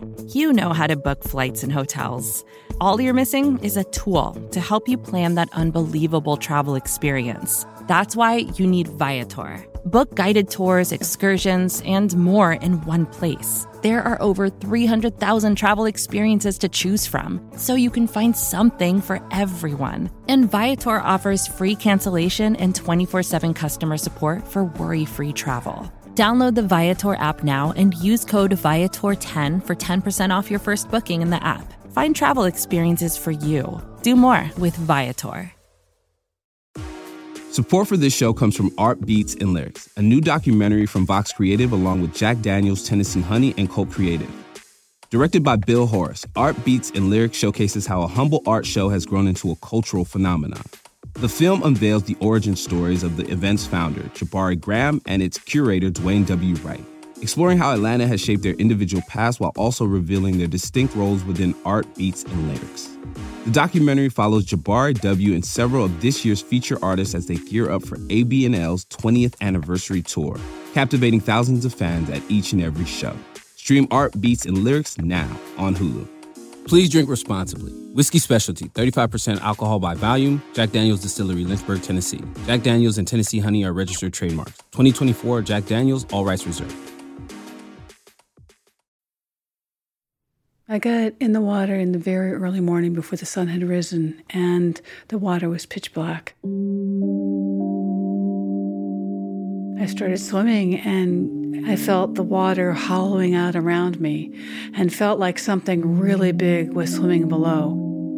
You know how to book flights and hotels. All you're missing is a tool to help you plan that unbelievable travel experience. That's why you need Viator. Book guided tours, excursions, and more in one place. There are over 300,000 travel experiences to choose from, so you can find something for everyone. And Viator offers free cancellation and 24/7 customer support for worry-free travel. Download the Viator app now and use code Viator10 for 10% off your first booking in the app. Find travel experiences for you. Do more with Viator. Support for this show comes from Art Beats and Lyrics, a new documentary from Vox Creative along with Jack Daniels, Tennessee Honey, and Cult Creative. Directed by Bill Horace, Art Beats and Lyrics showcases how a humble art show has grown into a cultural phenomenon. The film unveils the origin stories of the event's founder, Jabari Graham, and its curator, Dwayne W. Wright, exploring how Atlanta has shaped their individual paths while also revealing their distinct roles within Art Beats and Lyrics. The documentary follows Jabari W. and several of this year's feature artists as they gear up for ABNL's 20th anniversary tour, captivating thousands of fans at each and every show. Stream Art Beats and Lyrics now on Hulu. Please drink responsibly. Whiskey Specialty, 35% alcohol by volume. Jack Daniel's Distillery, Lynchburg, Tennessee. Jack Daniel's and Tennessee Honey are registered trademarks. 2024 Jack Daniel's, all rights reserved. I got in the water in the very early morning before the sun had risen, and the water was pitch black. I started swimming, and I felt the water hollowing out around me and felt like something really big was swimming below.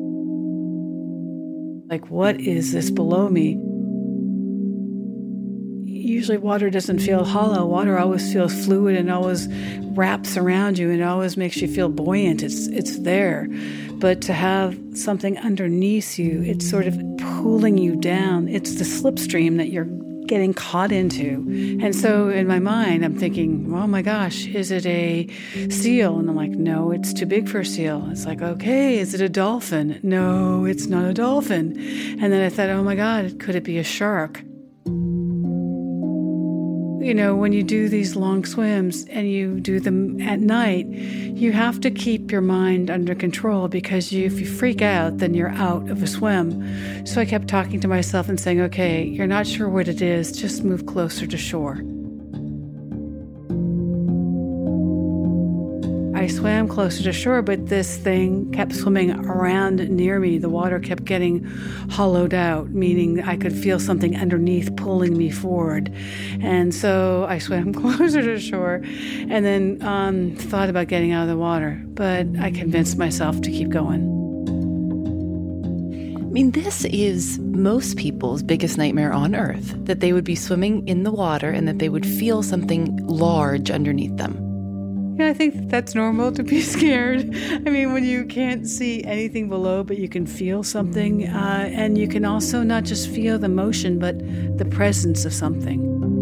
Like, what is this below me? Usually water doesn't feel hollow. Water always feels fluid and always wraps around you and always makes you feel buoyant. It's there. But to have something underneath you, it's sort of pulling you down. It's the slipstream that you're getting caught into. And so in my mind, I'm thinking, oh my gosh, is it a seal? And I'm like, no, it's too big for a seal. It's like, okay, is it a dolphin? No, it's not a dolphin. And then I thought, oh my God, could it be a shark? You know, when you do these long swims and you do them at night, you have to keep your mind under control because if you freak out, then you're out of a swim. So I kept talking to myself and saying, okay, you're not sure what it is, just move closer to shore. I swam closer to shore, but this thing kept swimming around near me. The water kept getting hollowed out, meaning I could feel something underneath pulling me forward. And so I swam closer to shore and then thought about getting out of the water. But I convinced myself to keep going. I mean, this is most people's biggest nightmare on Earth, that they would be swimming in the water and that they would feel something large underneath them. Yeah, I think that's normal to be scared. I mean, when you can't see anything below, but you can feel something, and you can also not just feel the motion, but the presence of something.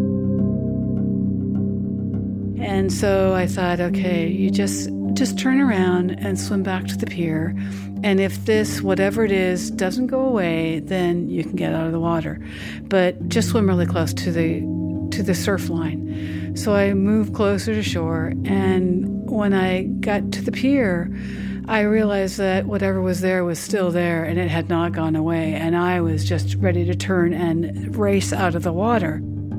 And so I thought, okay, you just turn around and swim back to the pier. And if this, whatever it is, doesn't go away, then you can get out of the water. But just swim really close to the surf line. So I moved closer to shore, and when I got to the pier, I realized that whatever was there was still there, and it had not gone away, and I was just ready to turn and race out of the water.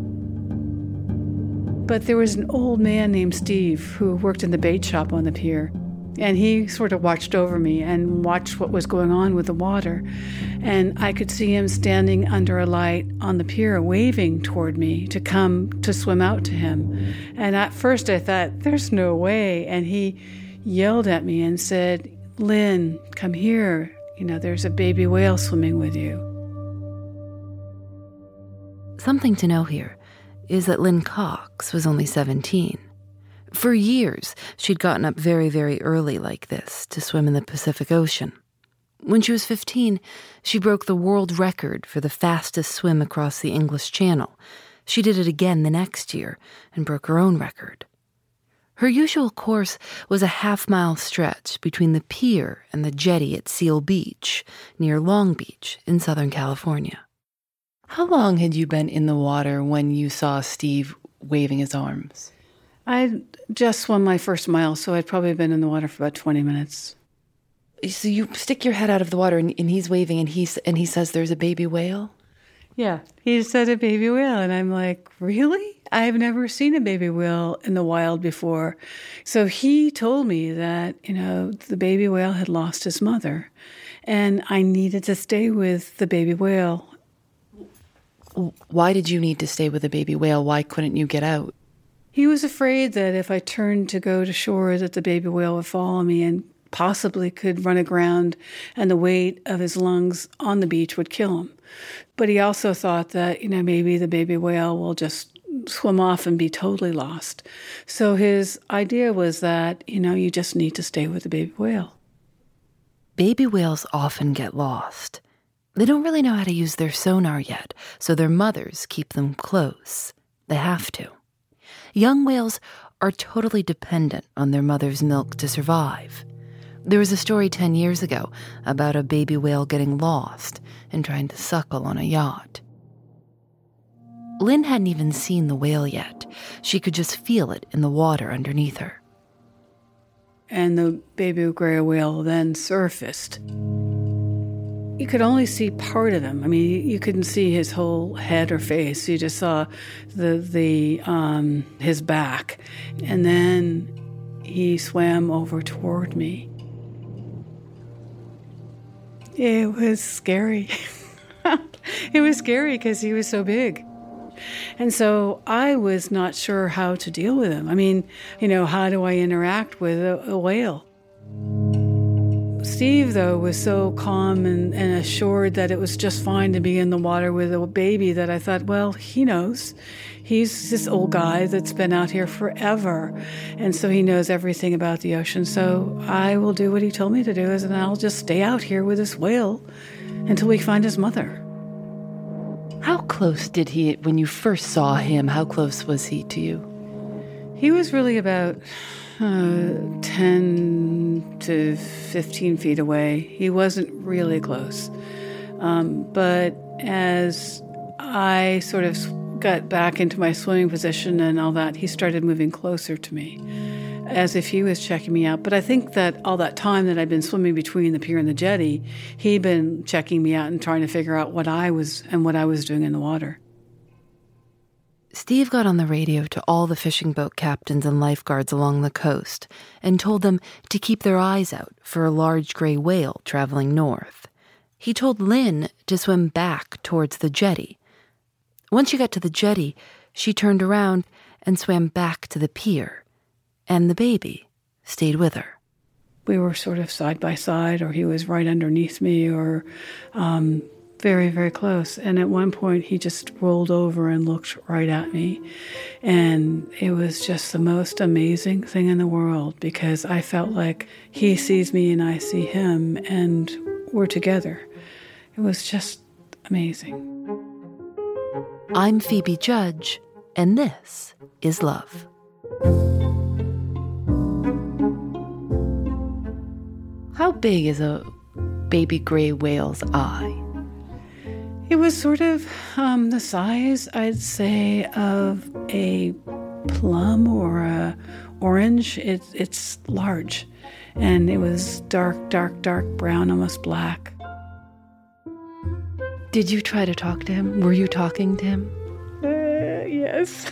But there was an old man named Steve who worked in the bait shop on the pier. And he sort of watched over me and watched what was going on with the water. And I could see him standing under a light on the pier waving toward me to come to swim out to him. And at first I thought, there's no way. And he yelled at me and said, Lynn, come here. You know, there's a baby whale swimming with you. Something to know here is that Lynn Cox was only 17. For years, she'd gotten up very, very early like this to swim in the Pacific Ocean. When she was 15, she broke the world record for the fastest swim across the English Channel. She did it again the next year and broke her own record. Her usual course was a half-mile stretch between the pier and the jetty at Seal Beach, near Long Beach in Southern California. How long had you been in the water when you saw Steve waving his arms? I just swum my first mile, so I'd probably been in the water for about 20 minutes. So you stick your head out of the water, and he's waving, and he says there's a baby whale? Yeah, he said a baby whale, and I'm like, really? I've never seen a baby whale in the wild before. So he told me that, the baby whale had lost his mother, and I needed to stay with the baby whale. Why did you need to stay with the baby whale? Why couldn't you get out? He was afraid that if I turned to go to shore, that the baby whale would follow me and possibly could run aground, and the weight of his lungs on the beach would kill him. But he also thought that, maybe the baby whale will just swim off and be totally lost. So his idea was that, you just need to stay with the baby whale. Baby whales often get lost. They don't really know how to use their sonar yet, so their mothers keep them close. They have to. Young whales are totally dependent on their mother's milk to survive. There was a story 10 years ago about a baby whale getting lost and trying to suckle on a yacht. Lynn hadn't even seen the whale yet. She could just feel it in the water underneath her. And the baby gray whale then surfaced. You could only see part of him. I mean, you couldn't see his whole head or face. You just saw his back. And then he swam over toward me. It was scary. It was scary because he was so big. And so I was not sure how to deal with him. I mean, how do I interact with a whale? Steve, though, was so calm and assured that it was just fine to be in the water with a baby that I thought, well, he knows. He's this old guy that's been out here forever, and so he knows everything about the ocean. So I will do what he told me to do, and I'll just stay out here with this whale until we find his mother. How close did he, when you first saw him, how close was he to you? He was really about 10 to 15 feet away. He wasn't really close. But as I sort of got back into my swimming position and all that, he started moving closer to me, as if he was checking me out. But I think that all that time that I'd been swimming between the pier and the jetty, he'd been checking me out and trying to figure out what I was doing in the water. Steve got on the radio to all the fishing boat captains and lifeguards along the coast and told them to keep their eyes out for a large gray whale traveling north. He told Lynn to swim back towards the jetty. Once she got to the jetty, she turned around and swam back to the pier, and the baby stayed with her. We were sort of side by side, or he was right underneath me, or very, very close. And at one point, he just rolled over and looked right at me. And it was just the most amazing thing in the world, because I felt like he sees me and I see him, and we're together. It was just amazing. I'm Phoebe Judge, and this is Love. How big is a baby gray whale's eye? It was sort of the size, I'd say, of a plum or a orange. It's large, and it was dark brown, almost black. Did you try to talk to him? Were you talking to him? Yes.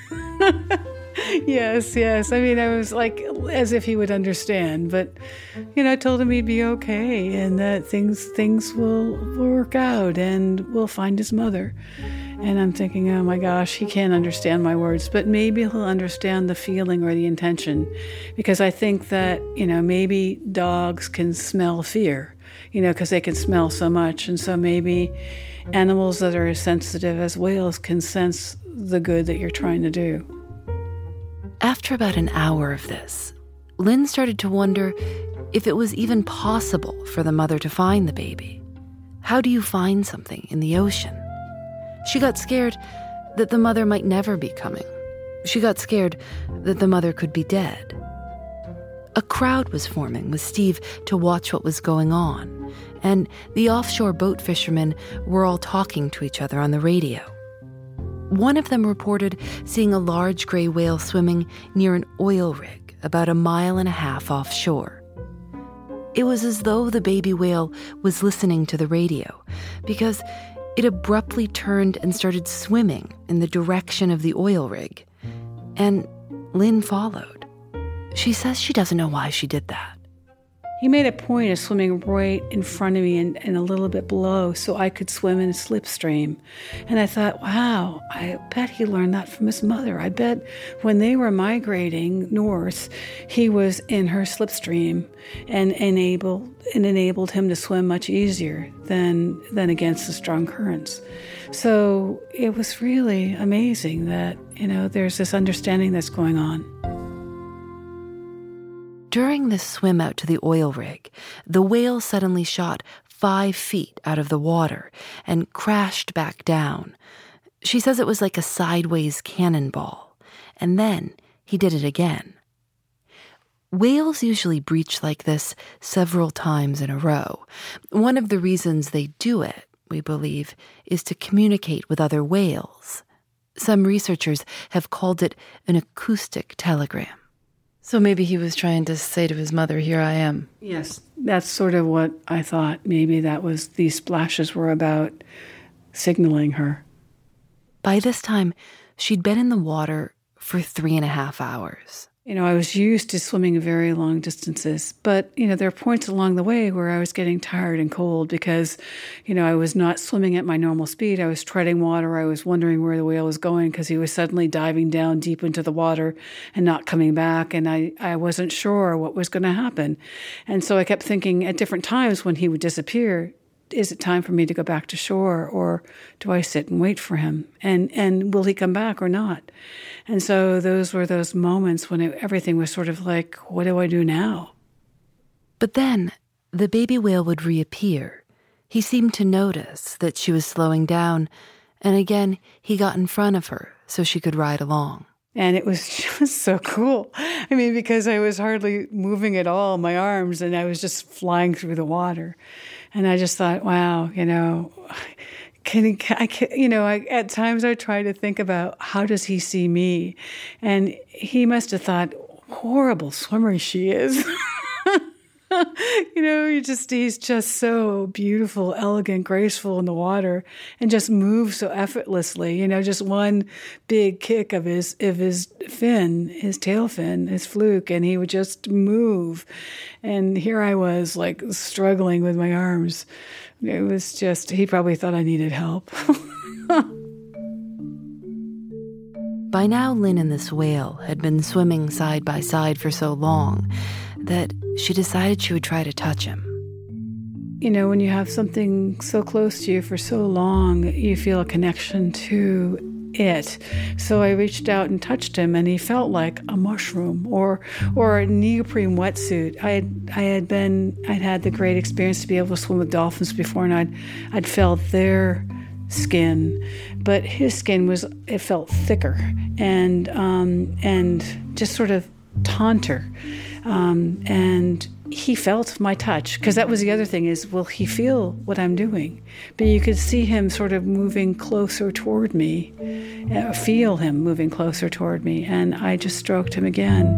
Yes. I mean, I was like, as if he would understand, but, I told him he'd be okay and that things will work out and we'll find his mother. And I'm thinking, oh my gosh, he can't understand my words, but maybe he'll understand the feeling or the intention, because I think that, maybe dogs can smell fear, because they can smell so much. And so maybe animals that are as sensitive as whales can sense the good that you're trying to do. After about an hour of this, Lynn started to wonder if it was even possible for the mother to find the baby. How do you find something in the ocean? She got scared that the mother might never be coming. She got scared that the mother could be dead. A crowd was forming with Steve to watch what was going on, and the offshore boat fishermen were all talking to each other on the radio. One of them reported seeing a large gray whale swimming near an oil rig about 1.5 miles offshore. It was as though the baby whale was listening to the radio, because it abruptly turned and started swimming in the direction of the oil rig. And Lynn followed. She says she doesn't know why she did that. He made a point of swimming right in front of me and a little bit below so I could swim in a slipstream. And I thought, wow, I bet he learned that from his mother. I bet when they were migrating north, he was in her slipstream and enabled him to swim much easier than against the strong currents. So it was really amazing that, there's this understanding that's going on. During this swim out to the oil rig, the whale suddenly shot 5 feet out of the water and crashed back down. She says it was like a sideways cannonball. And then he did it again. Whales usually breach like this several times in a row. One of the reasons they do it, we believe, is to communicate with other whales. Some researchers have called it an acoustic telegram. So maybe he was trying to say to his mother, here I am. Yes, that's sort of what I thought. Maybe these splashes were about signaling her. By this time, she'd been in the water for 3.5 hours. I was used to swimming very long distances, but, there are points along the way where I was getting tired and cold because, I was not swimming at my normal speed. I was treading water. I was wondering where the whale was going because he was suddenly diving down deep into the water and not coming back. And I wasn't sure what was going to happen. And so I kept thinking at different times when he would disappear, is it time for me to go back to shore, or do I sit and wait for him? And will he come back or not? And so those were those moments when everything was sort of like, what do I do now? But then the baby whale would reappear. He seemed to notice that she was slowing down, and again he got in front of her so she could ride along. And it was just so cool. Because I was hardly moving at all, my arms, and I was just flying through the water. And I just thought, wow, at times I try to think about how does he see me? And he must have thought, horrible swimmer she is. He's just so beautiful, elegant, graceful in the water, and just moves so effortlessly. Just one big kick of his fin, his tail fin, his fluke, and he would just move. And here I was, like, struggling with my arms. It was just, he probably thought I needed help. By now, Lynn and this whale had been swimming side by side for so long that she decided she would try to touch him. When you have something so close to you for so long, you feel a connection to it. So I reached out and touched him, and he felt like a mushroom or a neoprene wetsuit. I'd had the great experience to be able to swim with dolphins before, and I'd felt their skin, but his skin felt thicker and just sort of taunter. And he felt my touch, because that was the other thing is, will he feel what I'm doing? But you could see him sort of moving closer toward me, feel him moving closer toward me, and I just stroked him again.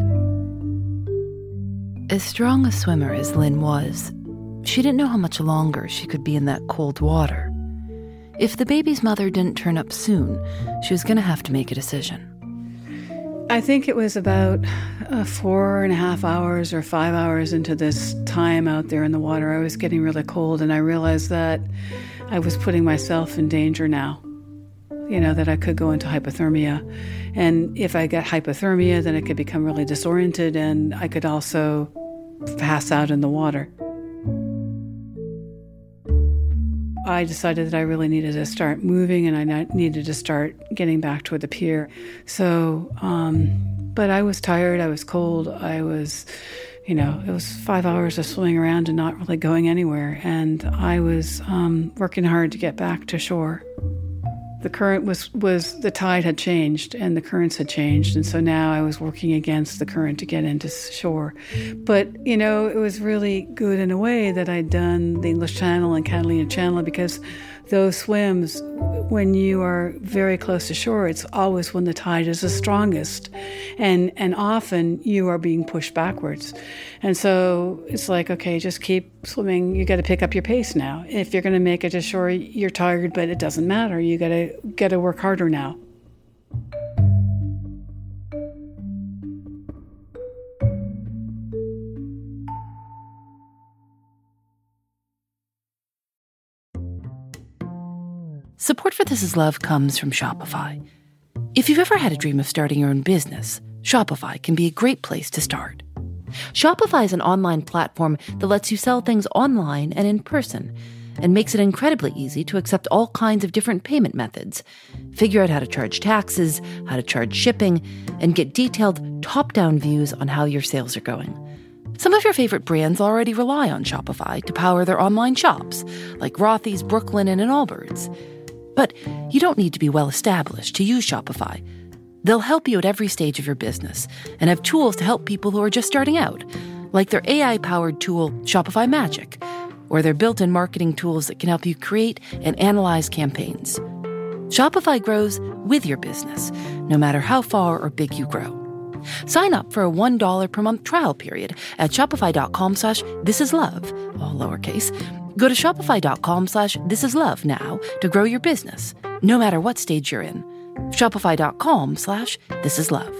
As strong a swimmer as Lynn was, she didn't know how much longer she could be in that cold water. If the baby's mother didn't turn up soon, she was going to have to make a decision. I think it was about 4.5 hours or 5 hours into this time out there in the water. I was getting really cold, and I realized that I was putting myself in danger now, that I could go into hypothermia. And if I got hypothermia, then I could become really disoriented, and I could also pass out in the water. I decided that I really needed to start moving, and I needed to start getting back toward the pier. So, but I was tired, I was cold, it was 5 hours of swimming around and not really going anywhere. And I was working hard to get back to shore. The current the tide had changed and the currents had changed. And so now I was working against the current to get into shore. But, it was really good in a way that I'd done the English Channel and Catalina Channel, because those swims when you are very close to shore, it's always when the tide is the strongest. And often you are being pushed backwards. And so it's like, okay, just keep swimming. You got to pick up your pace now. If you're going to make it to shore, you're tired, but it doesn't matter. You got to work harder now. Support for This Is Love comes from Shopify. If you've ever had a dream of starting your own business, Shopify can be a great place to start. Shopify is an online platform that lets you sell things online and in person, and makes it incredibly easy to accept all kinds of different payment methods, figure out how to charge taxes, how to charge shipping, and get detailed top-down views on how your sales are going. Some of your favorite brands already rely on Shopify to power their online shops, like Rothy's, Brooklinen, and Allbirds. But you don't need to be well-established to use Shopify. They'll help you at every stage of your business and have tools to help people who are just starting out, like their AI-powered tool, Shopify Magic, or their built-in marketing tools that can help you create and analyze campaigns. Shopify grows with your business, no matter how far or big you grow. Sign up for a $1 per month trial period at shopify.com/thisislove, all lowercase. Go to shopify.com/thisislove now to grow your business, no matter what stage you're in. Shopify.com/thisislove.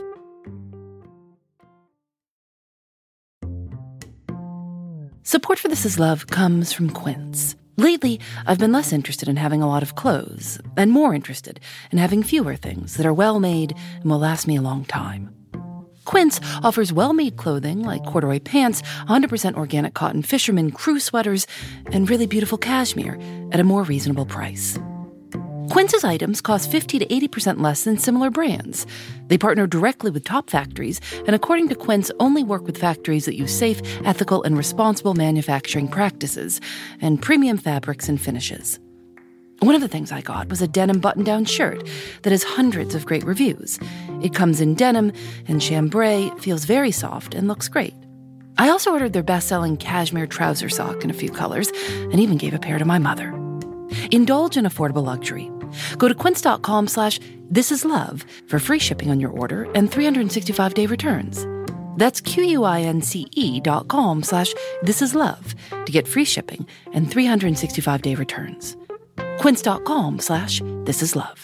Support for This Is Love comes from Quince. Lately, I've been less interested in having a lot of clothes and more interested in having fewer things that are well-made and will last me a long time. Quince offers well-made clothing like corduroy pants, 100% organic cotton fisherman crew sweaters, and really beautiful cashmere at a more reasonable price. Quince's items cost 50 to 80% less than similar brands. They partner directly with top factories, and according to Quince, only work with factories that use safe, ethical, and responsible manufacturing practices and premium fabrics and finishes. One of the things I got was a denim button-down shirt that has hundreds of great reviews. It comes in denim and chambray, feels very soft, and looks great. I also ordered their best-selling cashmere trouser sock in a few colors and even gave a pair to my mother. Indulge in affordable luxury. Go to quince.com/thisislove for free shipping on your order and 365-day returns. That's QUINCE.com/thisislove to get free shipping and 365-day returns. Quince.com/thisislove.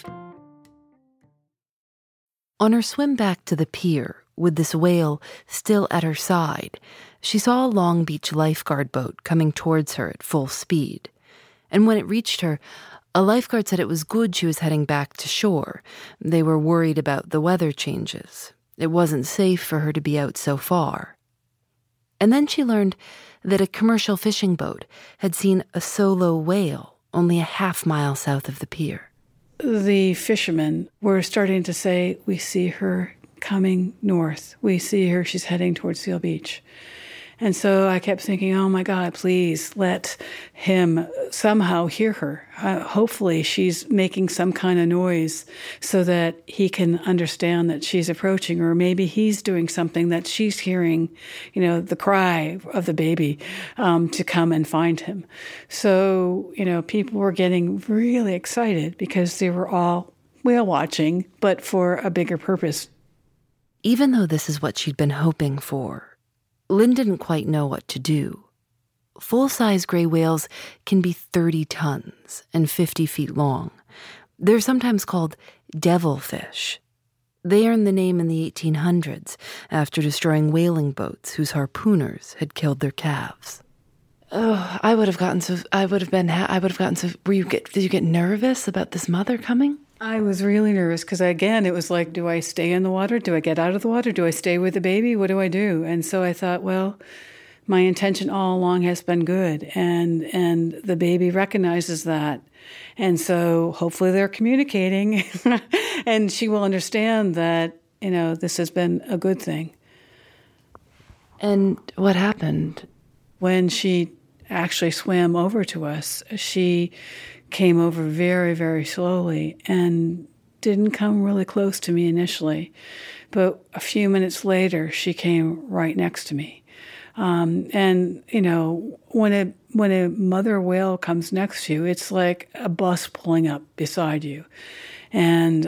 On her swim back to the pier, with this whale still at her side, she saw a Long Beach lifeguard boat coming towards her at full speed. And when it reached her, a lifeguard said it was good she was heading back to shore. They were worried about the weather changes. It wasn't safe for her to be out so far. And then she learned that a commercial fishing boat had seen a solo whale only a half-mile south of the pier. The fishermen were starting to say, we see her coming north. We see her, she's heading towards Seal Beach. And so I kept thinking, oh my God, please let him somehow hear her. Hopefully she's making some kind of noise so that he can understand that she's approaching, or maybe he's doing something that she's hearing, the cry of the baby, to come and find him. So, people were getting really excited because they were all whale watching, but for a bigger purpose. Even though this is what she'd been hoping for, Lynn didn't quite know what to do. Full-size gray whales can be 30 tons and 50 feet long. They're sometimes called devilfish. They earned the name in the 1800s after destroying whaling boats whose harpooners had killed their calves. Oh, did you get nervous about this mother coming? I was really nervous because, again, it was like, do I stay in the water? Do I get out of the water? Do I stay with the baby? What do I do? And so I thought, well, my intention all along has been good, and the baby recognizes that. And so hopefully they're communicating and she will understand that, this has been a good thing. And what happened? When she actually swam over to us, she came over very, very slowly and didn't come really close to me initially. But a few minutes later, she came right next to me. And, you know, when a mother whale comes next to you, it's like a bus pulling up beside you. And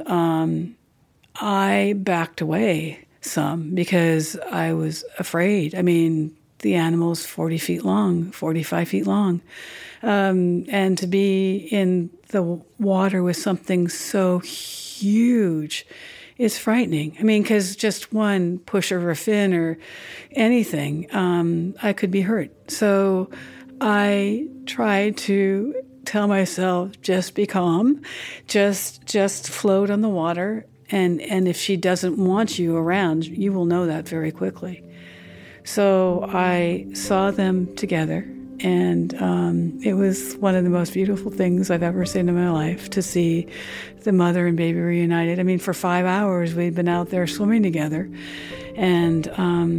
I backed away some because I was afraid. I mean, the animal's 40 feet long, 45 feet long. And to be in the water with something so huge is frightening. I mean, because just one push of a fin or anything, I could be hurt. So I tried to tell myself, just be calm, just float on the water. And if she doesn't want you around, you will know that very quickly. So I saw them together, and it was one of the most beautiful things I've ever seen in my life, to see the mother and baby reunited. I mean, for 5 hours we'd been out there swimming together, and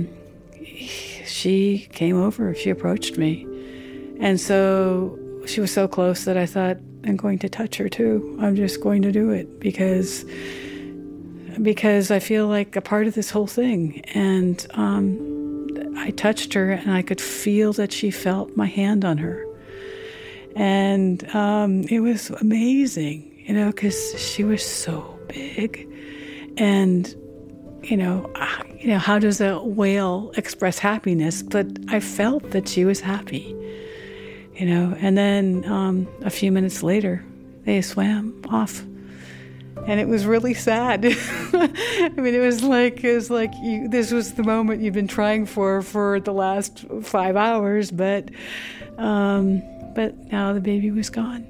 she came over, she approached me. And so she was so close that I thought, I'm going to touch her too. I'm just going to do it because I feel like a part of this whole thing. And I touched her, and I could feel that she felt my hand on her. And it was amazing, you know, because she was so big. And, you know, how does a whale express happiness? But I felt that she was happy, you know. And then a few minutes later, they swam off. And it was really sad. I mean, it was like this was the moment you've been trying for the last 5 hours, but now the baby was gone.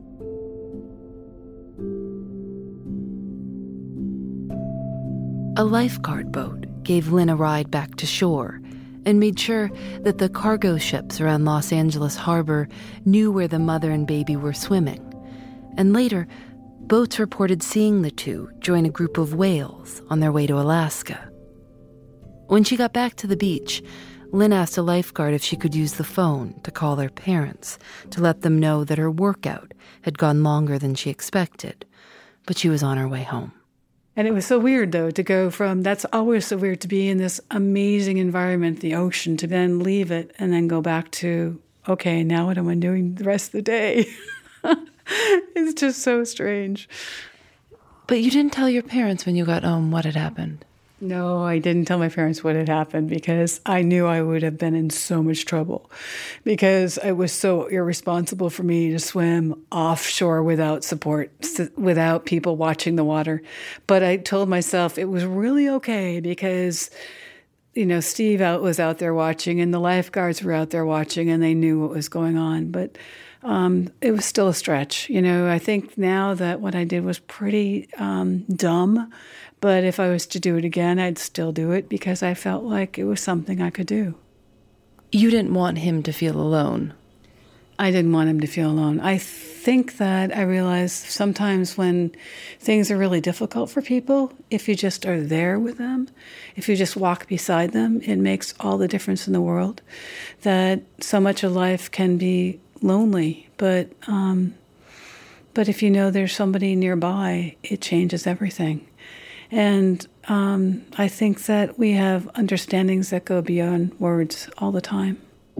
A lifeguard boat gave Lynn a ride back to shore and made sure that the cargo ships around Los Angeles Harbor knew where the mother and baby were swimming. And later, boats reported seeing the two join a group of whales on their way to Alaska. When she got back to the beach, Lynn asked a lifeguard if she could use the phone to call their parents to let them know that her workout had gone longer than she expected, but she was on her way home. And it was so weird, though, to go from, that's always so weird, to be in this amazing environment, the ocean, to then leave it and then go back to, okay, now what am I doing the rest of the day? It's just so strange. But you didn't tell your parents when you got home what had happened. No, I didn't tell my parents what had happened because I knew I would have been in so much trouble, because it was so irresponsible for me to swim offshore without support, without people watching the water. But I told myself it was really okay because, you know, Steve was out there watching, and the lifeguards were out there watching, and they knew what was going on. But it was still a stretch. You know, I think now that what I did was pretty dumb, but if I was to do it again, I'd still do it because I felt like it was something I could do. You didn't want him to feel alone. I didn't want him to feel alone. I think that I realized sometimes when things are really difficult for people, if you just are there with them, if you just walk beside them, it makes all the difference in the world. That so much of life can be lonely, but if you know there's somebody nearby, it changes everything. And I think that we have understandings that go beyond words all the time.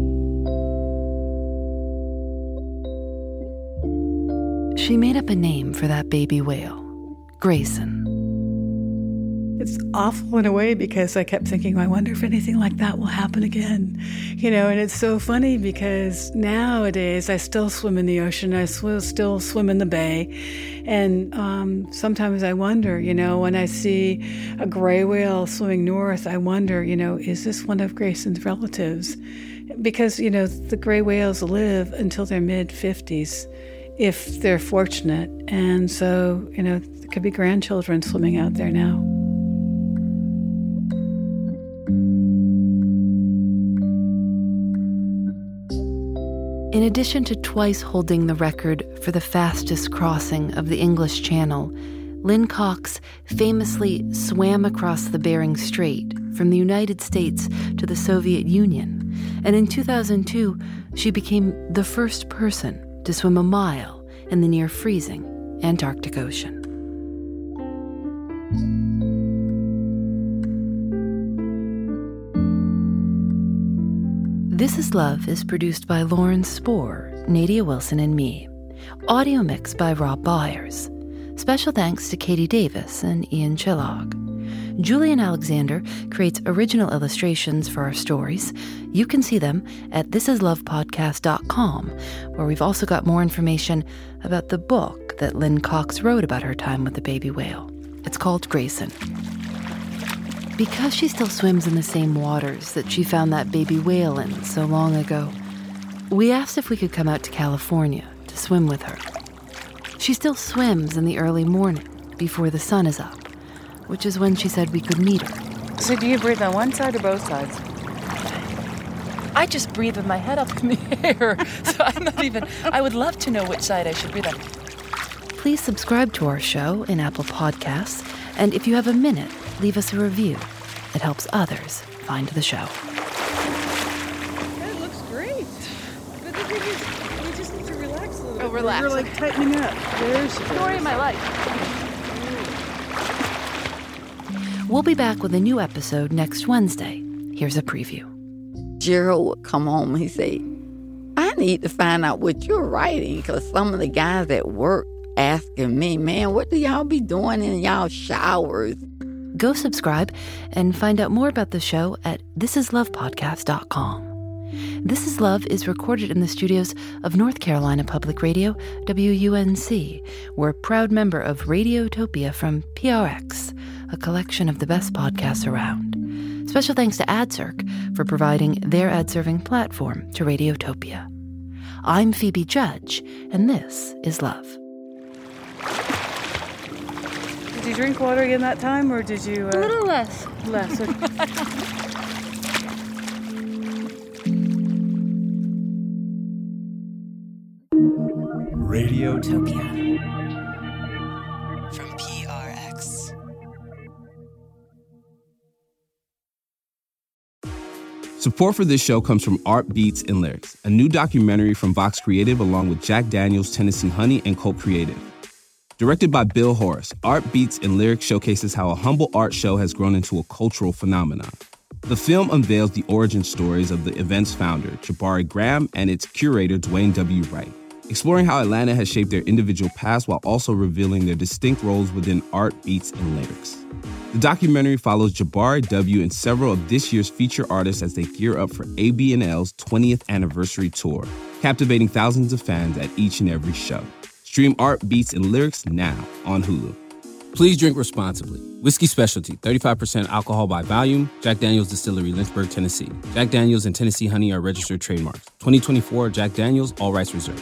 She made up a name for that baby whale, Grayson. It's awful in a way because I kept thinking, I wonder if anything like that will happen again. You know, and it's so funny because nowadays I still swim in the ocean. I still swim in the bay. And sometimes I wonder, you know, when I see a gray whale swimming north, I wonder, you know, is this one of Grayson's relatives? Because, you know, the gray whales live until their mid-50s if they're fortunate. And so, you know, there could be grandchildren swimming out there now. In addition to twice holding the record for the fastest crossing of the English Channel, Lynn Cox famously swam across the Bering Strait from the United States to the Soviet Union, and in 2002, she became the first person to swim a mile in the near-freezing Antarctic Ocean. This Is Love is produced by Lauren Spohr, Nadia Wilson, and me. Audio mix by Rob Byers. Special thanks to Katie Davis and Ian Chillog. Julian Alexander creates original illustrations for our stories. You can see them at thisislovepodcast.com, where we've also got more information about the book that Lynn Cox wrote about her time with the baby whale. It's called Grayson. Because she still swims in the same waters that she found that baby whale in so long ago, we asked if we could come out to California to swim with her. She still swims in the early morning before the sun is up, which is when she said we could meet her. So do you breathe on one side or both sides? I just breathe with my head up in the air, so I would love to know which side I should breathe on. Please subscribe to our show in Apple Podcasts, and if you have a minute, leave us a review. It helps others find the show. It looks great. But the thing is, we just need to relax a little bit. Oh, relax. We're like tightening up. There's the Story of my life. We'll be back with a new episode next Wednesday. Here's a preview. Gerald would come home and he'd say, I need to find out what you're writing, because some of the guys at work asking me, man, what do y'all be doing in y'all showers? Go subscribe and find out more about the show at thisislovepodcast.com. This Is Love is recorded in the studios of North Carolina Public Radio, WUNC. We're a proud member of Radiotopia from PRX, a collection of the best podcasts around. Special thanks to AdCirc for providing their ad-serving platform to Radiotopia. I'm Phoebe Judge, and this is Love. Did you drink water again that time, or did you... A little less. Less. Radiotopia from PRX. Support for this show comes from Art Beats and Lyrics, a new documentary from Vox Creative along with Jack Daniels, Tennessee Honey, and Colt Creative. Directed by Bill Horace, Art Beats and Lyrics showcases how a humble art show has grown into a cultural phenomenon. The film unveils the origin stories of the event's founder, Jabari Graham, and its curator, Dwayne W. Wright, exploring how Atlanta has shaped their individual paths while also revealing their distinct roles within art, beats, and lyrics. The documentary follows Jabari W. and several of this year's feature artists as they gear up for ABNL's 20th anniversary tour, captivating thousands of fans at each and every show. Stream Art, Beats, and Lyrics now on Hulu. Please drink responsibly. Whiskey Specialty, 35% alcohol by volume. Jack Daniel's Distillery, Lynchburg, Tennessee. Jack Daniel's and Tennessee Honey are registered trademarks. 2024 Jack Daniel's, all rights reserved.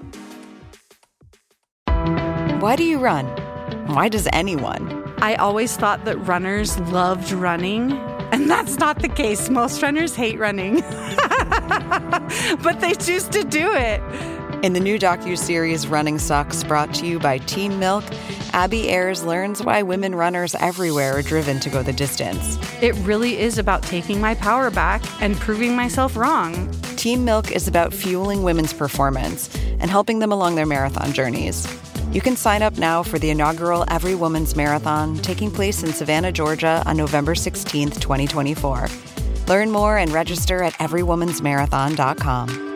Why do you run? Why does anyone? I always thought that runners loved running, and that's not the case. Most runners hate running, but they choose to do it. In the new docuseries Running Sucks, brought to you by Teen Milk, Abby Ayers learns why women runners everywhere are driven to go the distance. It really is about taking my power back and proving myself wrong. Teen Milk is about fueling women's performance and helping them along their marathon journeys. You can sign up now for the inaugural Every Woman's Marathon taking place in Savannah, Georgia on November 16th, 2024. Learn more and register at everywomansmarathon.com.